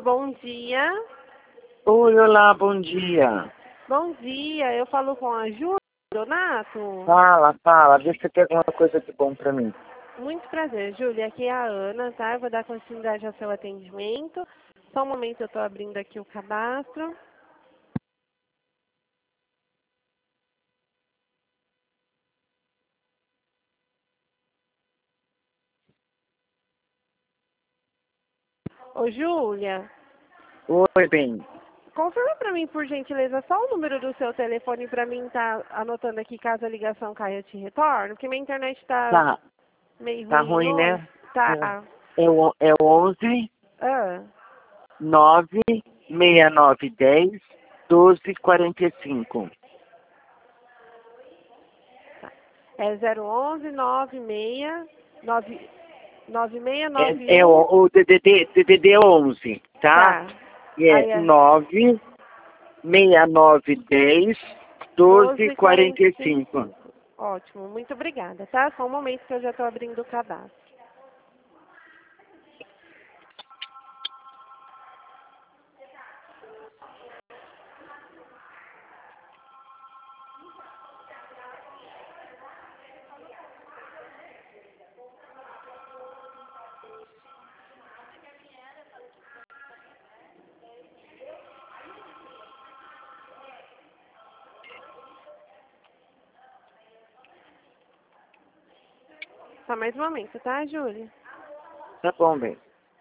bom dia. Oi, olá, bom dia. Bom dia, eu falo com a Júlia Donato. Fala, vê se você tem alguma coisa de bom pra mim. Muito prazer, Júlia. Aqui é a Ana, tá? Eu vou dar continuidade ao seu atendimento. Só um momento, eu estou abrindo aqui o cadastro. Ô, Júlia, Oi, bem. confirma para mim, por gentileza, só o número do seu telefone para mim estar anotando aqui caso a ligação caia, eu te retorno, porque minha internet está Tá, meio tá ruim ruim, hoje. né? Tá. É o 11 Ah, 9 69 10 12 45. é 011 É 9691. o DDD 11, tá? Tá. E é Aí é 9 69 10 12 12h45. 45. Ótimo, muito obrigada, tá? Só um momento que eu já estou abrindo o cadastro. Só mais um momento, tá, Júlia? Tá bom, bem.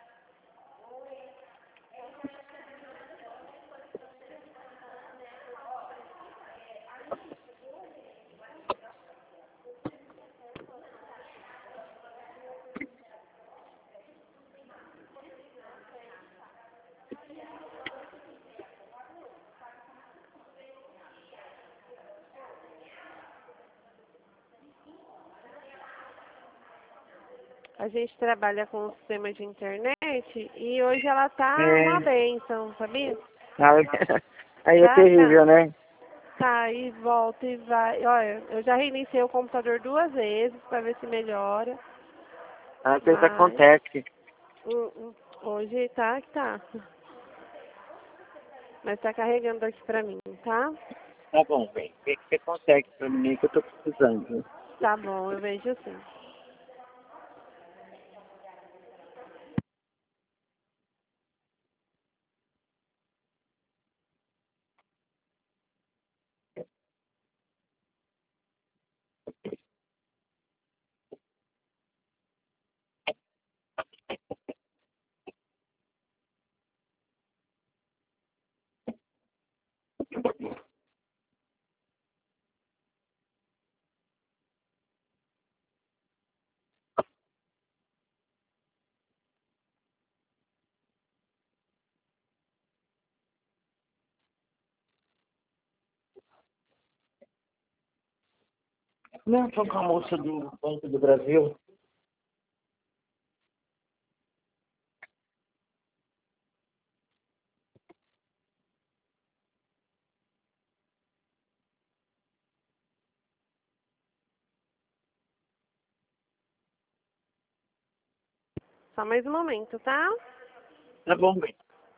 A gente trabalha com o sistema de internet e hoje ela tá uma É, bênção, sabia? aí é Tá, terrível, tá. né? Tá, e volta e vai. Olha, eu já reiniciei o computador 2 vezes para ver se melhora, Às vezes mas acontece. hoje tá que tá. Mas tá carregando aqui pra mim, tá? Tá bom, bem. O que que você consegue pra mim que eu tô precisando? Tá bom, eu vejo sim. Não, tô com a moça do Banco do Brasil. Só mais um momento, tá? Tá bom, bem.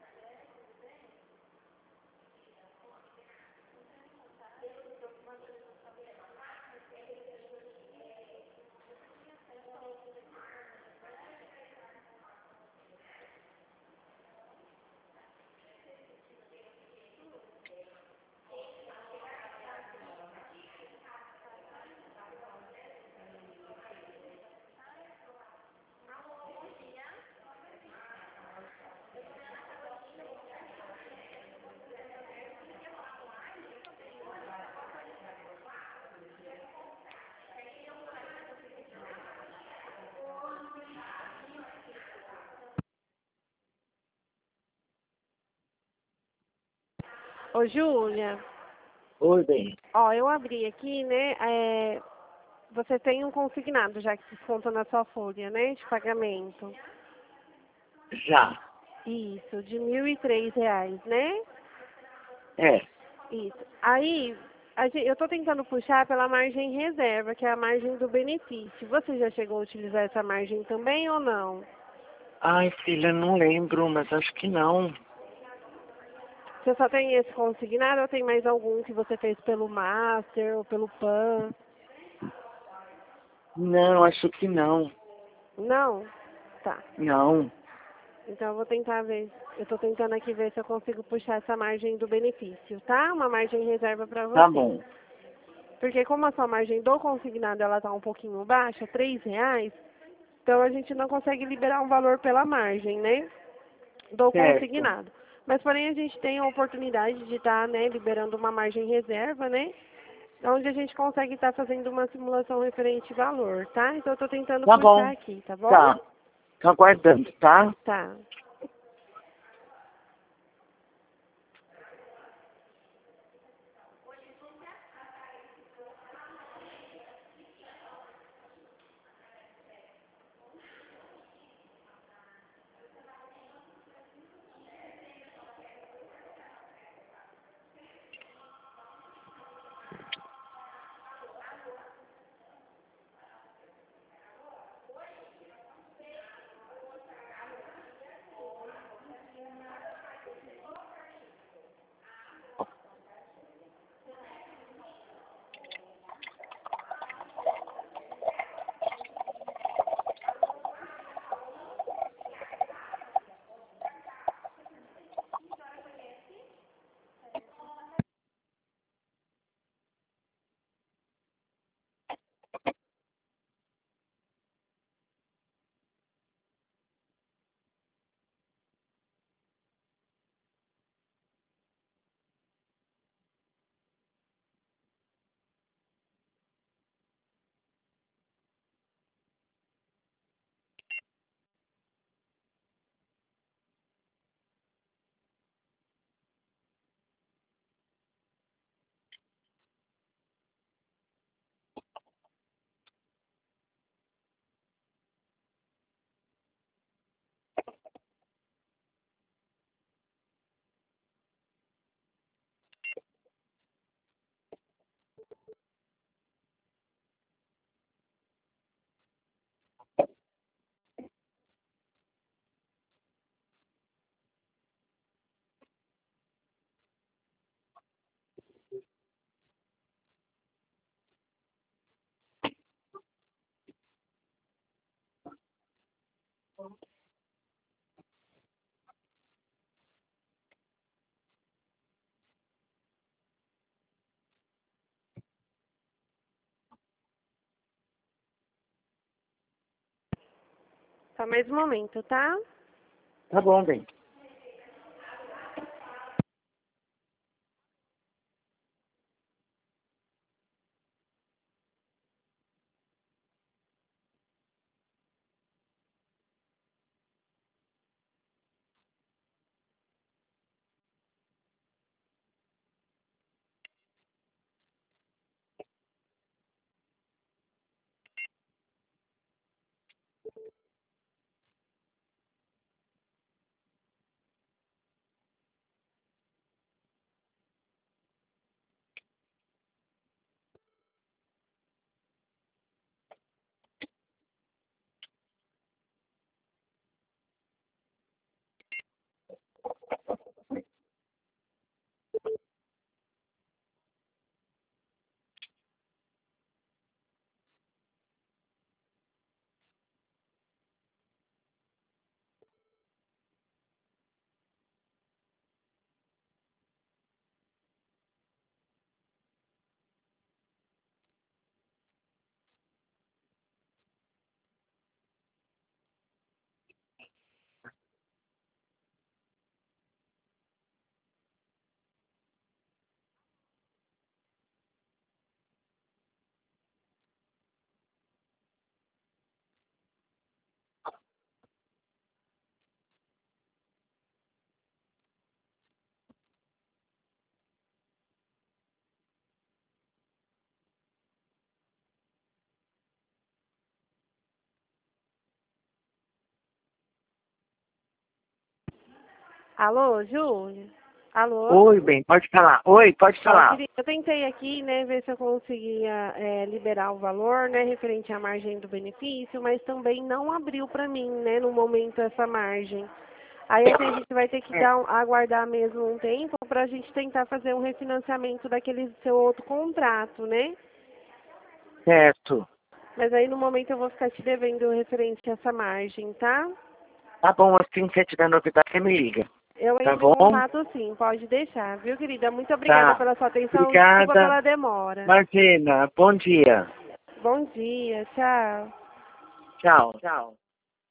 Ô, Júlia, Oi, bem. ó, eu abri aqui, né? Você tem um consignado já que desconta na sua folha, né? De pagamento. Já. Isso, de R$ 1.003, né? É. Isso. Aí, eu tô tentando puxar pela margem reserva, que é a margem do benefício. Você já chegou a utilizar essa margem também ou não? Ai, filha, não lembro, mas acho que não. Você só tem esse consignado ou tem mais algum que você fez pelo Master ou pelo PAN? Não, acho que não. Não? Tá. Não. Então eu vou tentar ver. Eu tô tentando aqui ver se eu consigo puxar essa margem do benefício, tá? Uma margem reserva para Tá você. bom. Porque como a sua margem do consignado ela tá um pouquinho baixa, R$ 3, então a gente não consegue liberar um valor pela margem, né? Do Certo. consignado. Mas porém a gente tem a oportunidade de estar, né, liberando uma margem reserva, né? Onde a gente consegue estar fazendo uma simulação referente valor, tá? Então eu tô tentando Tá puxar bom. aqui, tá bom? Tá. Tô aguardando, tá? Tá. Só mais um momento, tá? Tá bom, bem. Alô, Júlia? Alô? Oi, bem, pode falar. Oi, pode falar. Eu tentei aqui, né, ver se eu conseguia liberar o valor, né, referente à margem do benefício, mas também não abriu para mim, né, no momento essa margem. Aí assim, a gente vai ter que aguardar mesmo um tempo para a gente tentar fazer um refinanciamento daquele seu outro contrato, né? Certo. Mas aí no momento eu vou ficar te devendo referente a essa margem, tá? Tá bom, assim que você tiver novidade, você me liga. Eu Tá entro em bom? contato sim, pode deixar, viu, querida? Muito obrigada Tá. pela sua atenção, desculpa Obrigada. pela demora. Imagina. Bom dia. Bom dia, tchau. Tchau. Tchau.